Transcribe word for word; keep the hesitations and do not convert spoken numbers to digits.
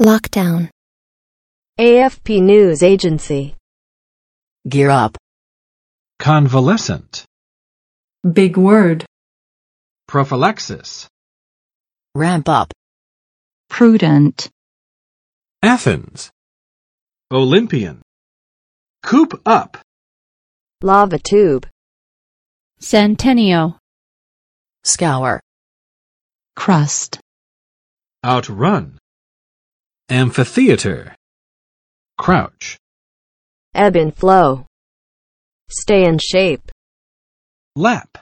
Lockdown. A F P News Agency. Gear up. Convalescent. Big word. Prophylaxis. Ramp up. Prudent. Athens. Olympian. Coop up. Lava tube. Centennial. Scour. Crust. Outrun. Amphitheater. Crouch. Ebb and flow. Stay in shape. Lap.